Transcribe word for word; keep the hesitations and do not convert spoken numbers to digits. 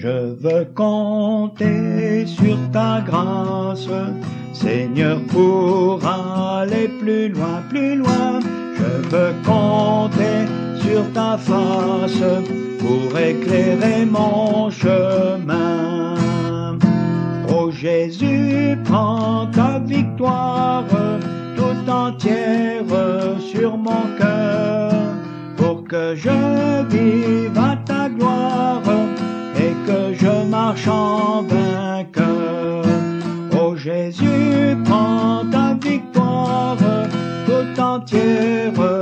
Je veux compter sur ta grâce, Seigneur, pour aller plus loin, plus loin. Je veux compter sur ta face pour éclairer mon chemin. Oh Jésus, prends ta victoire tout entière sur mon cœur, pour que je vive à ta gloire et que je marche en vainqueur. Oh Jésus, prends ta victoire tout entière